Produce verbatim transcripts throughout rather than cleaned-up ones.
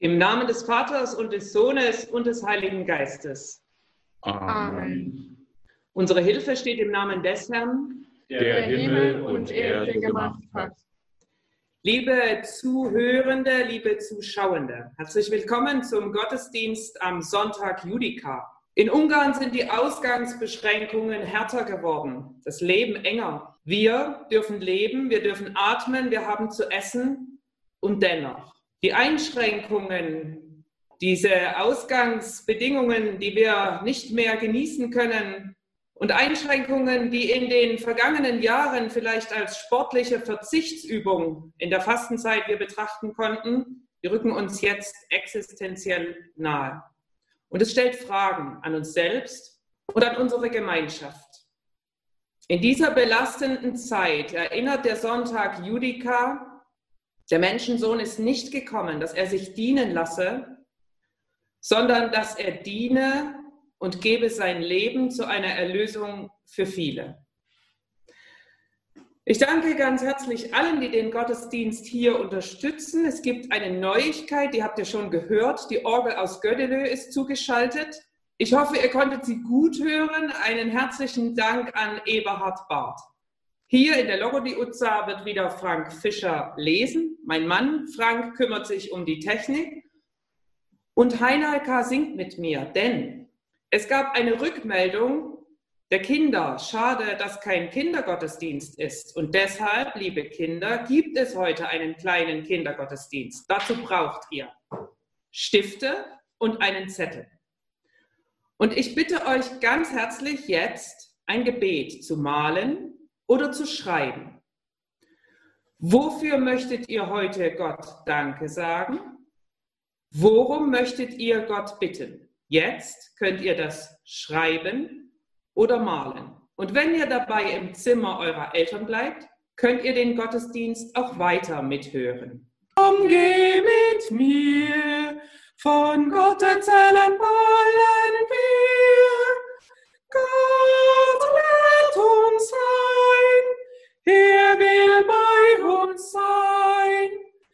Im Namen des Vaters und des Sohnes und des Heiligen Geistes. Amen. Unsere Hilfe steht im Namen des Herrn, Der Himmel und Erde gemacht hat. Liebe Zuhörende, liebe Zuschauende, herzlich willkommen zum Gottesdienst am Sonntag Judica. In Ungarn sind die Ausgangsbeschränkungen härter geworden, das Leben enger. Wir dürfen leben, wir dürfen atmen, wir haben zu essen und dennoch. Die Einschränkungen, diese Ausgangsbedingungen, die wir nicht mehr genießen können und Einschränkungen, die in den vergangenen Jahren vielleicht als sportliche Verzichtsübung in der Fastenzeit wir betrachten konnten, die rücken uns jetzt existenziell nahe. Und es stellt Fragen an uns selbst und an unsere Gemeinschaft. In dieser belastenden Zeit erinnert der Sonntag Judica, der Menschensohn ist nicht gekommen, dass er sich dienen lasse, sondern dass er diene und gebe sein Leben zu einer Erlösung für viele. Ich danke ganz herzlich allen, die den Gottesdienst hier unterstützen. Es gibt eine Neuigkeit, die habt ihr schon gehört. Die Orgel aus Gödelö ist zugeschaltet. Ich hoffe, ihr konntet sie gut hören. Einen herzlichen Dank an Eberhard Barth. Hier in der Logodi-Uza wird wieder Frank Fischer lesen. Mein Mann Frank kümmert sich um die Technik. Und Heinalka singt mit mir, denn es gab eine Rückmeldung der Kinder. Schade, dass kein Kindergottesdienst ist. Und deshalb, liebe Kinder, gibt es heute einen kleinen Kindergottesdienst. Dazu braucht ihr Stifte und einen Zettel. Und ich bitte euch ganz herzlich jetzt ein Gebet zu malen oder zu schreiben. Wofür möchtet ihr heute Gott Danke sagen? Worum möchtet ihr Gott bitten? Jetzt könnt ihr das schreiben oder malen. Und wenn ihr dabei im Zimmer eurer Eltern bleibt, könnt ihr den Gottesdienst auch weiter mithören. Komm, geh mit mir, von Gott erzählen wollen wir. Gott lädt uns ein, er will bei uns sein.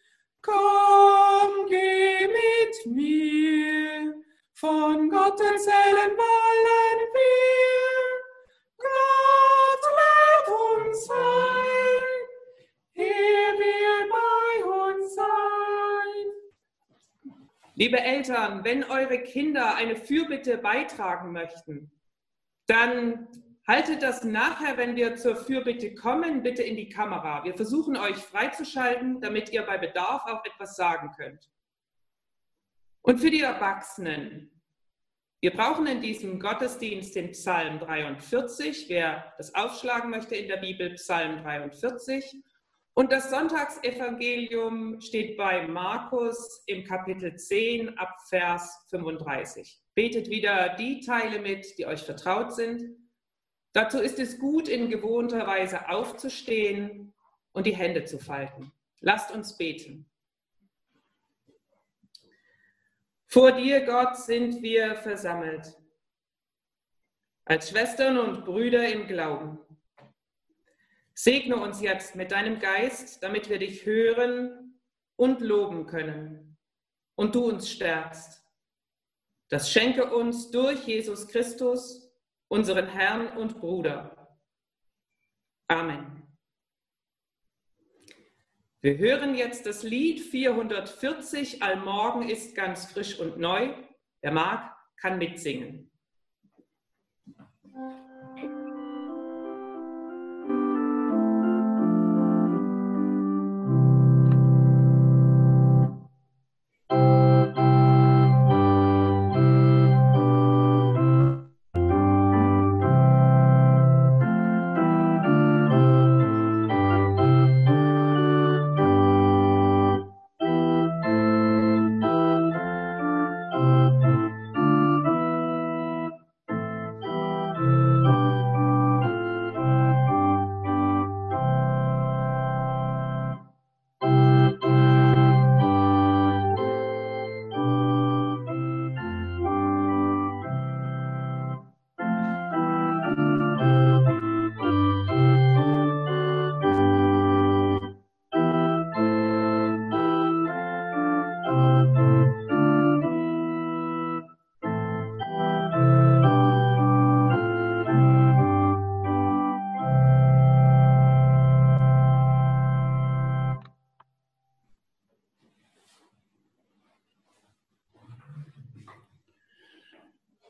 Komm, geh mit mir, von Gott erzählen wollen wir. Gott lädt uns ein, er will bei uns sein. Liebe Eltern, wenn eure Kinder eine Fürbitte beitragen möchten, dann haltet das nachher, wenn wir zur Fürbitte kommen, bitte in die Kamera. Wir versuchen euch freizuschalten, damit ihr bei Bedarf auch etwas sagen könnt. Und für die Erwachsenen, wir brauchen in diesem Gottesdienst den Psalm dreiundvierzig. Wer das aufschlagen möchte in der Bibel, Psalm dreiundvierzig. Und das Sonntagsevangelium steht bei Markus im Kapitel zehn ab Vers fünfunddreißig. Betet wieder die Teile mit, die euch vertraut sind. Dazu ist es gut, in gewohnter Weise aufzustehen und die Hände zu falten. Lasst uns beten. Vor dir, Gott, sind wir versammelt, als Schwestern und Brüder im Glauben. Segne uns jetzt mit deinem Geist, damit wir dich hören und loben können und du uns stärkst. Das schenke uns durch Jesus Christus, unseren Herrn und Bruder. Amen. Wir hören jetzt das Lied vierhundertvierzig, Allmorgen ist ganz frisch und neu. Wer mag, kann mitsingen.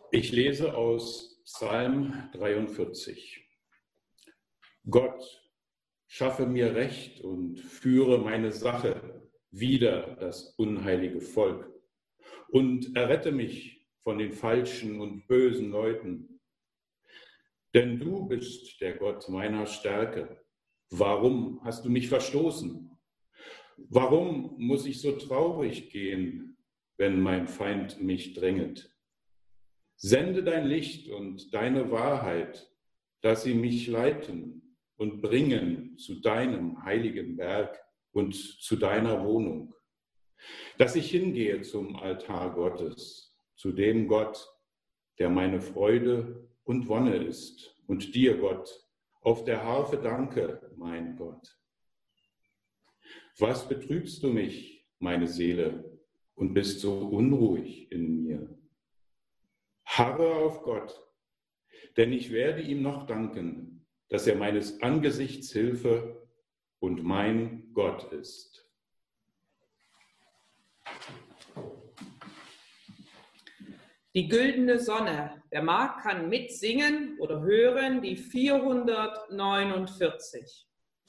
Ich lese aus Psalm dreiundvierzig. Gott, schaffe mir Recht und führe meine Sache wider das unheilige Volk und errette mich von den falschen und bösen Leuten. Denn du bist der Gott meiner Stärke. Warum hast du mich verstoßen? Warum muss ich so traurig gehen, wenn mein Feind mich dränget? Sende dein Licht und deine Wahrheit, dass sie mich leiten und bringen zu deinem heiligen Berg und zu deiner Wohnung. Dass ich hingehe zum Altar Gottes, zu dem Gott, der meine Freude und Wonne ist, und dir, Gott, auf der Harfe danke, mein Gott. Was betrübst du mich, meine Seele, und bist so unruhig in mir? Harre auf Gott, denn ich werde ihm noch danken, dass er meines Angesichts Hilfe und mein Gott ist. Die güldene Sonne. Wer mag, kann mitsingen oder hören die vierhundertneunundvierzig.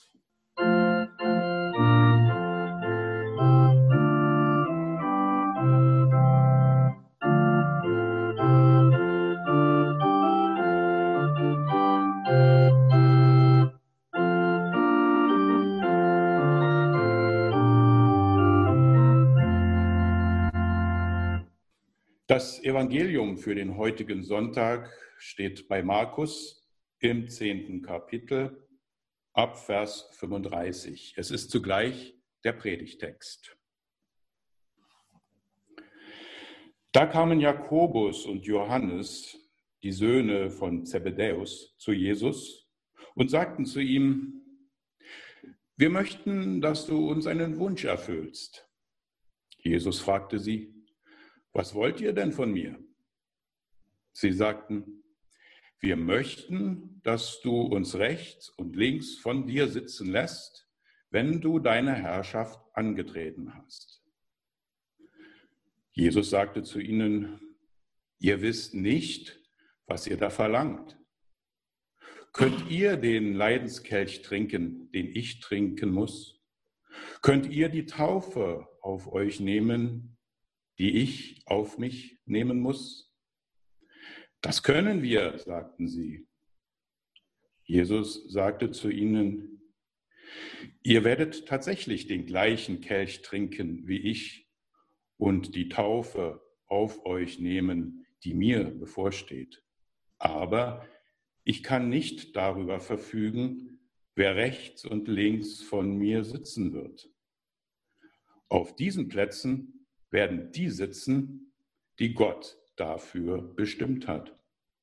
Das Evangelium für den heutigen Sonntag steht bei Markus im zehnten Kapitel ab Vers fünfunddreißig. Es ist zugleich der Predigtext. Da kamen Jakobus und Johannes, die Söhne von Zebedäus, zu Jesus und sagten zu ihm: Wir möchten, dass du uns einen Wunsch erfüllst. Jesus fragte sie: Was wollt ihr denn von mir? Sie sagten: Wir möchten, dass du uns rechts und links von dir sitzen lässt, wenn du deine Herrschaft angetreten hast. Jesus sagte zu ihnen: Ihr wisst nicht, was ihr da verlangt. Könnt ihr den Leidenskelch trinken, den ich trinken muss? Könnt ihr die Taufe auf euch nehmen, die ich auf mich nehmen muss? Das können wir, sagten sie. Jesus sagte zu ihnen: Ihr werdet tatsächlich den gleichen Kelch trinken wie ich und die Taufe auf euch nehmen, die mir bevorsteht. Aber ich kann nicht darüber verfügen, wer rechts und links von mir sitzen wird. Auf diesen Plätzen werden die sitzen, die Gott dafür bestimmt hat.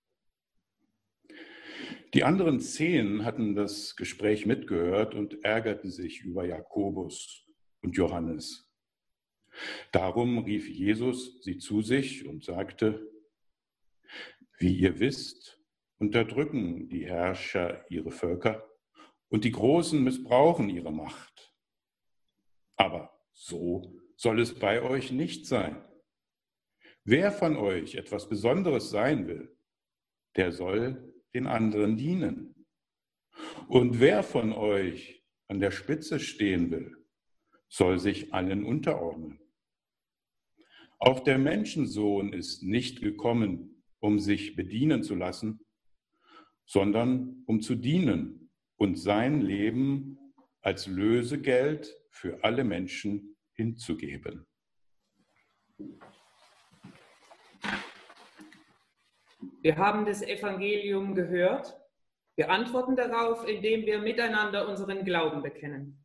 Die anderen zehn hatten das Gespräch mitgehört und ärgerten sich über Jakobus und Johannes. Darum rief Jesus sie zu sich und sagte: Wie ihr wisst, unterdrücken die Herrscher ihre Völker und die Großen missbrauchen ihre Macht. Aber so soll es bei euch nicht sein. Wer von euch etwas Besonderes sein will, der soll den anderen dienen. Und wer von euch an der Spitze stehen will, soll sich allen unterordnen. Auch der Menschensohn ist nicht gekommen, um sich bedienen zu lassen, sondern um zu dienen und sein Leben als Lösegeld für alle Menschen hinzugeben. Wir haben das Evangelium gehört. Wir antworten darauf, indem wir miteinander unseren Glauben bekennen.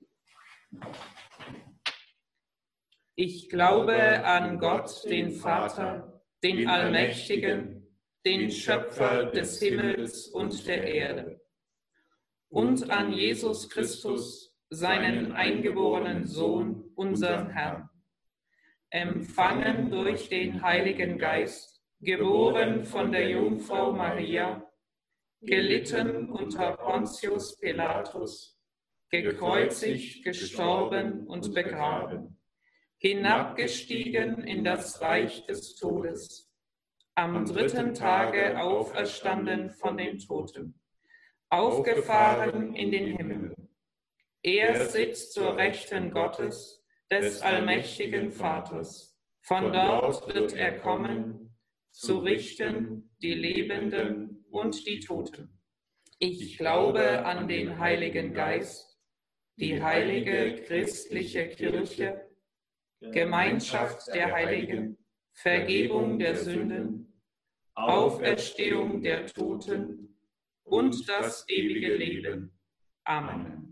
Ich glaube an Gott, den Vater, den Allmächtigen, den Schöpfer des Himmels und der Erde, und an Jesus Christus, seinen eingeborenen Sohn, unseren Herrn, empfangen durch den Heiligen Geist, geboren von der Jungfrau Maria, gelitten unter Pontius Pilatus, gekreuzigt, gestorben und begraben, hinabgestiegen in das Reich des Todes, am dritten Tage auferstanden von den Toten, aufgefahren in den Himmel. Er sitzt zur Rechten Gottes, des allmächtigen Vaters. Von dort wird er kommen, zu richten die Lebenden und die Toten. Ich glaube an den Heiligen Geist, die heilige christliche Kirche, Gemeinschaft der Heiligen, Vergebung der Sünden, Auferstehung der Toten und das ewige Leben. Amen.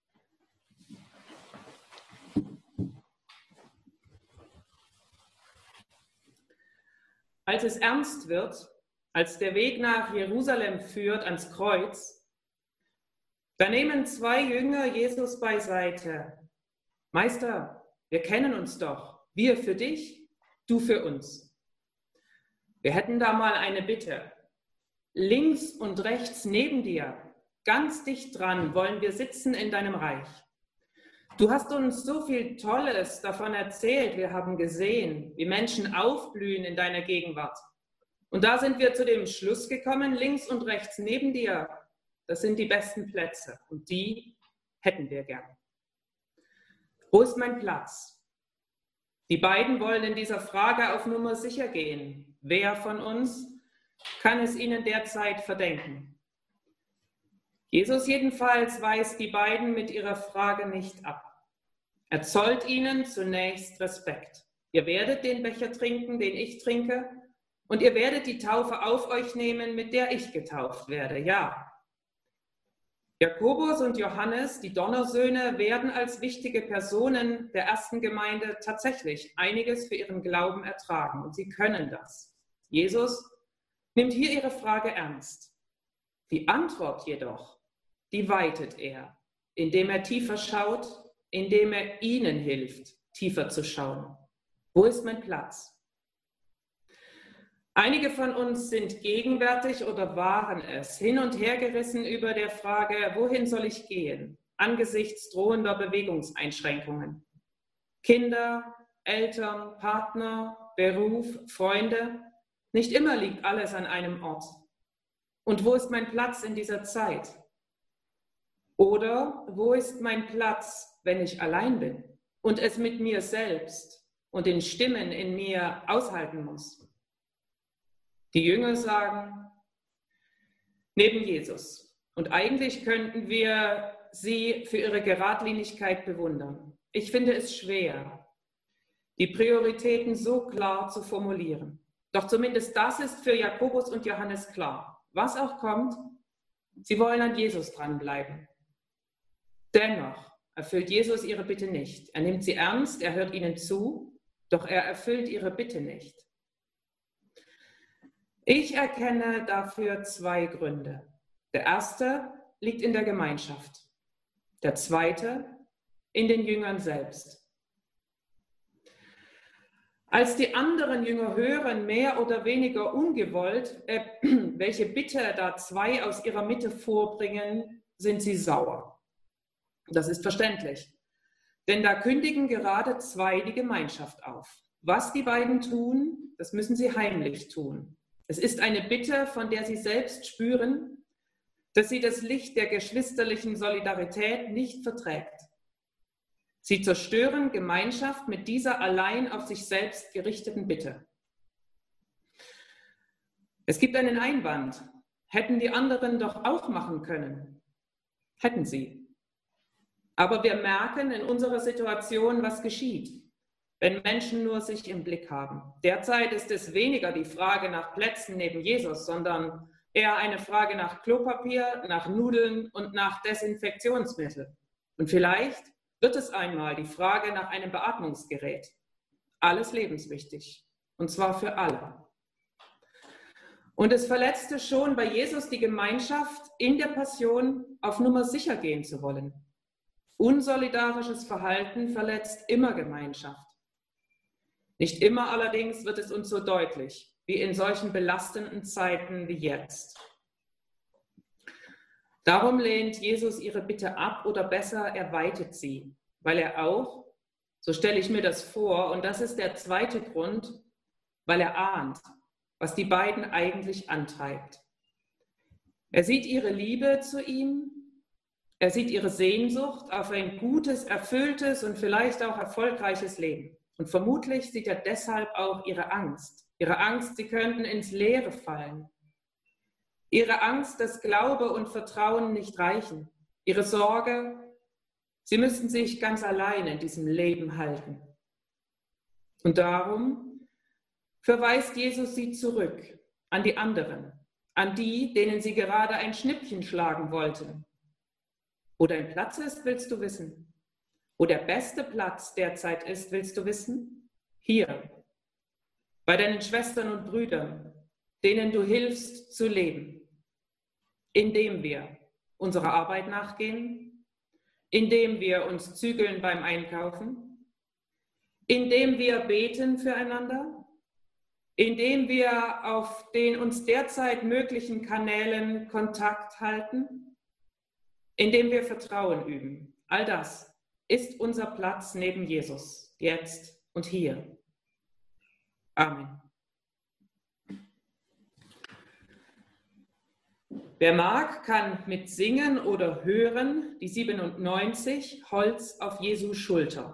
Als es ernst wird, als der Weg nach Jerusalem führt ans Kreuz, da nehmen zwei Jünger Jesus beiseite. Meister, wir kennen uns doch, wir für dich, du für uns. Wir hätten da mal eine Bitte. Links und rechts neben dir, ganz dicht dran, wollen wir sitzen in deinem Reich. Du hast uns so viel Tolles davon erzählt, wir haben gesehen, wie Menschen aufblühen in deiner Gegenwart. Und da sind wir zu dem Schluss gekommen, links und rechts neben dir, das sind die besten Plätze und die hätten wir gern. Wo ist mein Platz? Die beiden wollen in dieser Frage auf Nummer sicher gehen. Wer von uns kann es ihnen derzeit verdenken? Jesus jedenfalls weist die beiden mit ihrer Frage nicht ab. Er zollt ihnen zunächst Respekt. Ihr werdet den Becher trinken, den ich trinke, und ihr werdet die Taufe auf euch nehmen, mit der ich getauft werde, ja. Jakobus und Johannes, die Donnersöhne, werden als wichtige Personen der ersten Gemeinde tatsächlich einiges für ihren Glauben ertragen, und sie können das. Jesus nimmt hier ihre Frage ernst. Die Antwort jedoch, die weitet er, indem er tiefer schaut, indem er ihnen hilft, tiefer zu schauen. Wo ist mein Platz? Einige von uns sind gegenwärtig oder waren es, hin und her gerissen über der Frage, wohin soll ich gehen, angesichts drohender Bewegungseinschränkungen. Kinder, Eltern, Partner, Beruf, Freunde, nicht immer liegt alles an einem Ort. Und wo ist mein Platz in dieser Zeit? Oder wo ist mein Platz, wenn ich allein bin und es mit mir selbst und den Stimmen in mir aushalten muss? Die Jünger sagen, neben Jesus. Und eigentlich könnten wir sie für ihre Geradlinigkeit bewundern. Ich finde es schwer, die Prioritäten so klar zu formulieren. Doch zumindest das ist für Jakobus und Johannes klar. Was auch kommt, sie wollen an Jesus dranbleiben. Dennoch erfüllt Jesus ihre Bitte nicht. Er nimmt sie ernst, er hört ihnen zu, doch er erfüllt ihre Bitte nicht. Ich erkenne dafür zwei Gründe. Der erste liegt in der Gemeinschaft. Der zweite in den Jüngern selbst. Als die anderen Jünger hören, mehr oder weniger ungewollt, äh, welche Bitte da zwei aus ihrer Mitte vorbringen, sind sie sauer. Das ist verständlich. Denn da kündigen gerade zwei die Gemeinschaft auf. Was die beiden tun, das müssen sie heimlich tun. Es ist eine Bitte, von der sie selbst spüren, dass sie das Licht der geschwisterlichen Solidarität nicht verträgt. Sie zerstören Gemeinschaft mit dieser allein auf sich selbst gerichteten Bitte. Es gibt einen Einwand. Hätten die anderen doch auch machen können. Hätten sie. Aber wir merken in unserer Situation, was geschieht, wenn Menschen nur sich im Blick haben. Derzeit ist es weniger die Frage nach Plätzen neben Jesus, sondern eher eine Frage nach Klopapier, nach Nudeln und nach Desinfektionsmittel. Und vielleicht wird es einmal die Frage nach einem Beatmungsgerät. Alles lebenswichtig, und zwar für alle. Und es verletzte schon bei Jesus die Gemeinschaft, in der Passion auf Nummer sicher gehen zu wollen. Unsolidarisches Verhalten verletzt immer Gemeinschaft. Nicht immer allerdings wird es uns so deutlich, wie in solchen belastenden Zeiten wie jetzt. Darum lehnt Jesus ihre Bitte ab oder besser, er weitet sie, weil er auch, so stelle ich mir das vor, und das ist der zweite Grund, weil er ahnt, was die beiden eigentlich antreibt. Er sieht ihre Liebe zu ihm, er sieht ihre Sehnsucht auf ein gutes, erfülltes und vielleicht auch erfolgreiches Leben. Und vermutlich sieht er deshalb auch ihre Angst. Ihre Angst, sie könnten ins Leere fallen. Ihre Angst, dass Glaube und Vertrauen nicht reichen. Ihre Sorge, sie müssten sich ganz allein in diesem Leben halten. Und darum verweist Jesus sie zurück an die anderen, an die, denen sie gerade ein Schnippchen schlagen wollten. Wo dein Platz ist, willst du wissen. Wo der beste Platz derzeit ist, willst du wissen? Hier, bei deinen Schwestern und Brüdern, denen du hilfst zu leben, indem wir unserer Arbeit nachgehen, indem wir uns zügeln beim Einkaufen, indem wir beten füreinander, indem wir auf den uns derzeit möglichen Kanälen Kontakt halten, indem wir Vertrauen üben. All das ist unser Platz neben Jesus, jetzt und hier. Amen. Wer mag, kann mit Singen oder Hören die siebenundneunzig Holz auf Jesu Schulter.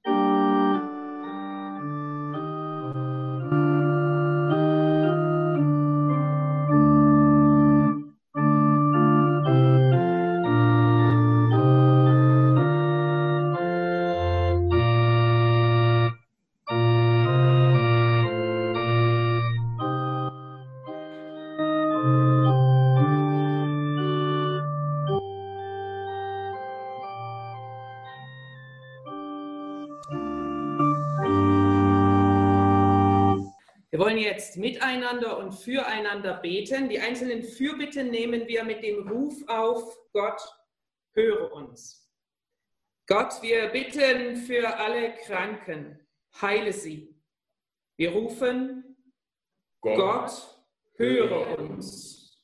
Wir wollen jetzt miteinander und füreinander beten. Die einzelnen Fürbitten nehmen wir mit dem Ruf auf: Gott, höre uns. Gott, wir bitten für alle Kranken, heile sie. Wir rufen: Gott, Gott höre uns.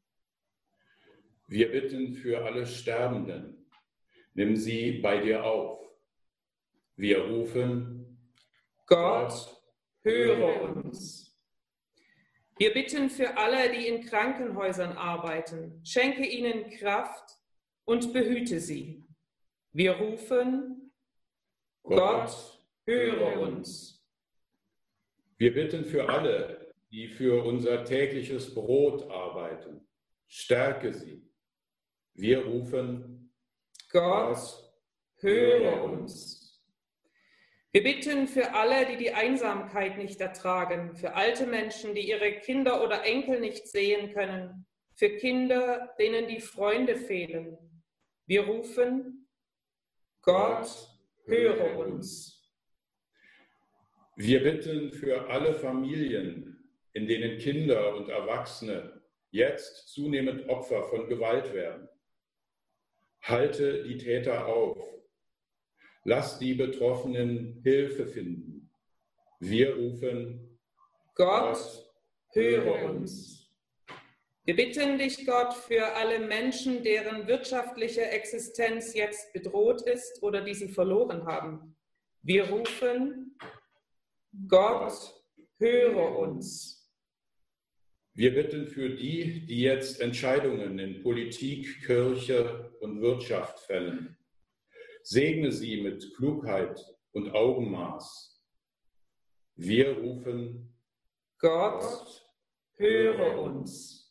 Wir bitten für alle Sterbenden, nimm sie bei dir auf. Wir rufen: Gott, höre uns. Wir bitten für alle, die in Krankenhäusern arbeiten. Schenke ihnen Kraft und behüte sie. Wir rufen: Gott, höre uns. Wir bitten für alle, die für unser tägliches Brot arbeiten. Stärke sie. Wir rufen: Gott, höre uns. Wir bitten für alle, die die Einsamkeit nicht ertragen, für alte Menschen, die ihre Kinder oder Enkel nicht sehen können, für Kinder, denen die Freunde fehlen. Wir rufen: Gott, höre uns. Wir bitten für alle Familien, in denen Kinder und Erwachsene jetzt zunehmend Opfer von Gewalt werden. Halte die Täter auf. Lass die Betroffenen Hilfe finden. Wir rufen: Gott, höre uns. Wir bitten dich, Gott, für alle Menschen, deren wirtschaftliche Existenz jetzt bedroht ist oder die sie verloren haben. Wir rufen: Gott, höre uns. Wir bitten für die, die jetzt Entscheidungen in Politik, Kirche und Wirtschaft fällen. Segne sie mit Klugheit und Augenmaß. Wir rufen: Gott, Gott, höre uns.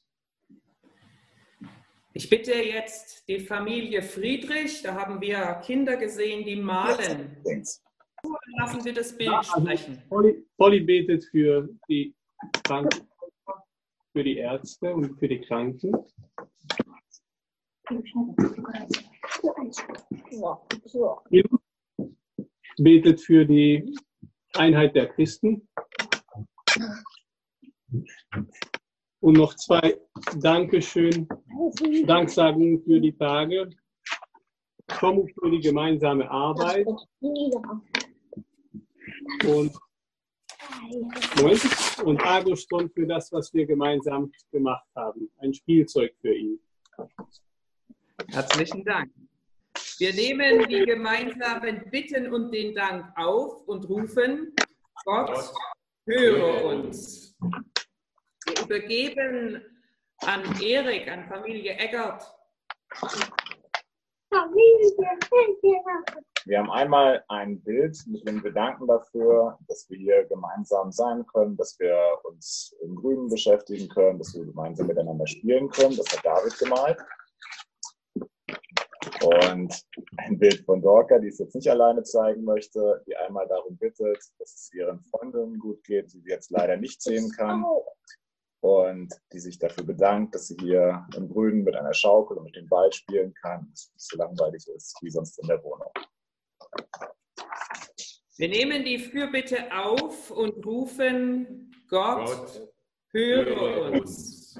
Ich bitte jetzt die Familie Friedrich, da haben wir Kinder gesehen, die malen. Lassen Sie das Bild sprechen. Polly, Polly betet für die Kranken, für die Ärzte und für die Kranken. Betet für die Einheit der Christen. Und noch zwei Dankeschön, Danksagungen für die Tage. Tom für die gemeinsame Arbeit. Und, Moment, und Agoston für das, was wir gemeinsam gemacht haben. Ein Spielzeug für ihn. Herzlichen Dank. Wir nehmen die gemeinsamen Bitten und den Dank auf und rufen: Gott, höre uns. übergeben an Erik, an Familie Eggert. Wir haben einmal ein Bild mit dem Gedanken dafür, dass wir hier gemeinsam sein können, dass wir uns im Grünen beschäftigen können, dass wir gemeinsam miteinander spielen können. Das hat David gemalt. Und ein Bild von Dorka, die es jetzt nicht alleine zeigen möchte, die einmal darum bittet, dass es ihren Freundinnen gut geht, die sie jetzt leider nicht sehen kann. Und die sich dafür bedankt, dass sie hier im Grünen mit einer Schaukel und mit dem Ball spielen kann, dass es nicht so langweilig ist wie sonst in der Wohnung. Wir nehmen die Fürbitte auf und rufen: Gott, Gott höre uns.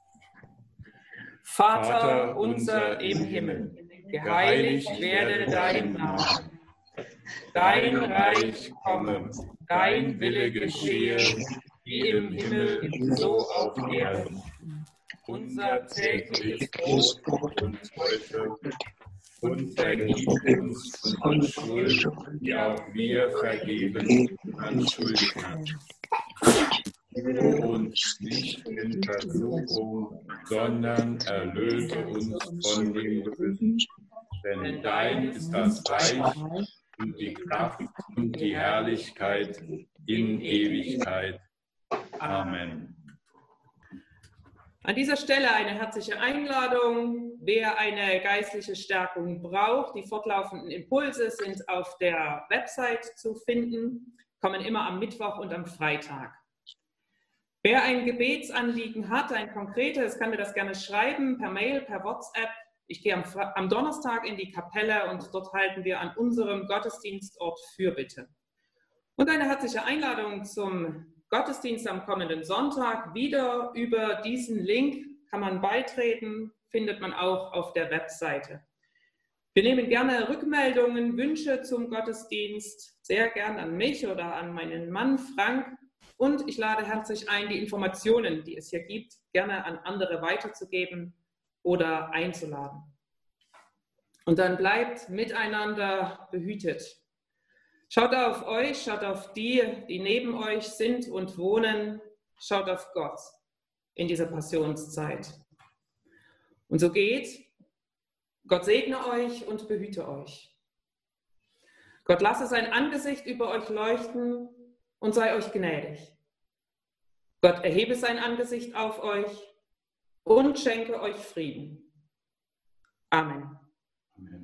Vater, Vater unser im Himmel, geheiligt werde dein Name. Dein Reich komme, dein Wille geschehe, wie im Himmel, so auf Erden. Unser tägliches Brot gib uns heute und vergib uns unsere Schuld, die auch wir vergeben an Schuldigen. Führe uns nicht in Versuchung, sondern erlöse uns von dem Bösen. Denn dein ist das Reich und die Kraft und die Herrlichkeit in Ewigkeit. Amen. An dieser Stelle eine herzliche Einladung. Wer eine geistliche Stärkung braucht, die fortlaufenden Impulse sind auf der Website zu finden, kommen immer am Mittwoch und am Freitag. Wer ein Gebetsanliegen hat, ein konkretes, kann mir das gerne schreiben, per Mail, per WhatsApp. Ich gehe am, am Donnerstag in die Kapelle und dort halten wir an unserem Gottesdienstort Fürbitte. Und eine herzliche Einladung zum Gottesdienst am kommenden Sonntag. Wieder über diesen Link kann man beitreten, findet man auch auf der Webseite. Wir nehmen gerne Rückmeldungen, Wünsche zum Gottesdienst, sehr gern an mich oder an meinen Mann Frank. Und ich lade herzlich ein, die Informationen, die es hier gibt, gerne an andere weiterzugeben oder einzuladen. Und dann bleibt miteinander behütet. Schaut auf euch, schaut auf die, die neben euch sind und wohnen. Schaut auf Gott in dieser Passionszeit. Und so geht. Gott segne euch und behüte euch. Gott lasse sein Angesicht über euch leuchten und sei euch gnädig. Gott erhebe sein Angesicht auf euch und schenke euch Frieden. Amen.